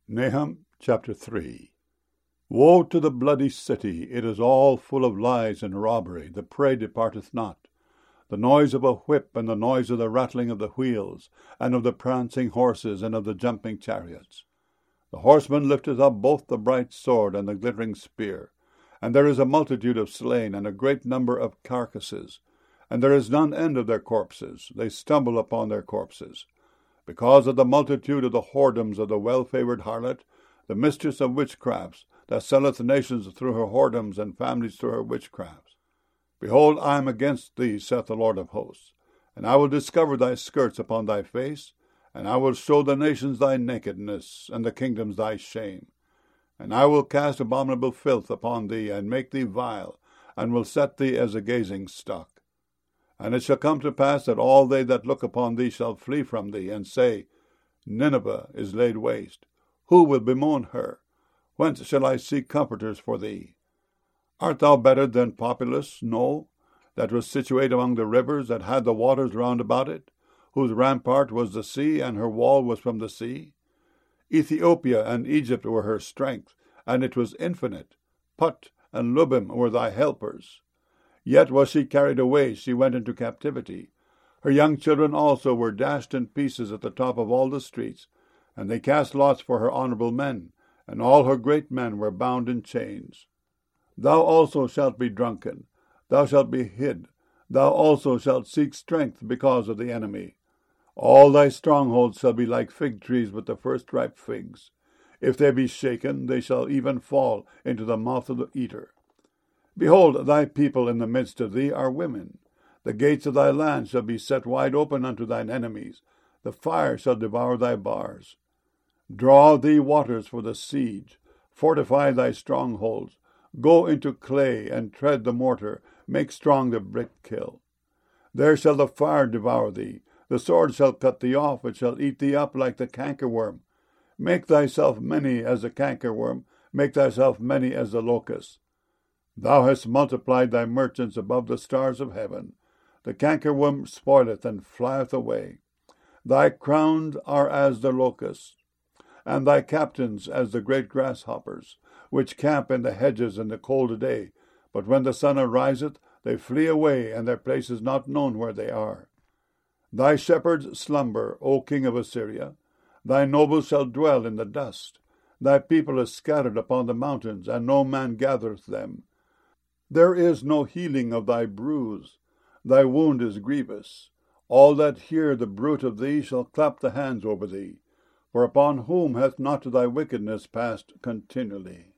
Nahum chapter 3. Woe to the bloody city! It is all full of lies and robbery. The prey departeth not. The noise of a whip, and the noise of the rattling of the wheels, and of the prancing horses, and of the jumping chariots. The horseman lifteth up both the bright sword and the glittering spear. And there is a multitude of slain, and a great number of carcasses. And there is none end of their corpses. They stumble upon their corpses. Because of the multitude of the whoredoms of the well-favoured harlot, the mistress of witchcrafts, that selleth nations through her whoredoms, and families through her witchcrafts. Behold, I am against thee, saith the Lord of hosts, and I will discover thy skirts upon thy face, and I will show the nations thy nakedness, and the kingdoms thy shame. And I will cast abominable filth upon thee, and make thee vile, and will set thee as a gazing stock. And it shall come to pass that all they that look upon thee shall flee from thee, and say, Nineveh is laid waste. Who will bemoan her? Whence shall I seek comforters for thee? Art thou better than Populus? No, that was situate among the rivers, that had the waters round about it, whose rampart was the sea, and her wall was from the sea? Ethiopia and Egypt were her strength, and it was infinite. Put and Lubim were thy helpers. Yet was she carried away, she went into captivity. Her young children also were dashed in pieces at the top of all the streets, and they cast lots for her honourable men, and all her great men were bound in chains. Thou also shalt be drunken, thou shalt be hid, thou also shalt seek strength because of the enemy. All thy strongholds shall be like fig trees with the first ripe figs. If they be shaken, they shall even fall into the mouth of the eater. Behold, thy people in the midst of thee are women. The gates of thy land shall be set wide open unto thine enemies. The fire shall devour thy bars. Draw thee waters for the siege. Fortify thy strongholds. Go into clay, and tread the mortar. Make strong the brick kiln. There shall the fire devour thee. The sword shall cut thee off. It shall eat thee up like the cankerworm. Make thyself many as the cankerworm. Make thyself many as the locust. Thou hast multiplied thy merchants above the stars of heaven. The cankerworm spoileth and flieth away. Thy crowns are as the locusts, and thy captains as the great grasshoppers, which camp in the hedges in the cold day. But when the sun ariseth, they flee away, and their place is not known where they are. Thy shepherds slumber, O king of Assyria. Thy nobles shall dwell in the dust. Thy people is scattered upon the mountains, and no man gathereth them. There is no healing of thy bruise. Thy wound is grievous. All that hear the bruit of thee shall clap the hands over thee. For upon whom hath not thy wickedness passed continually?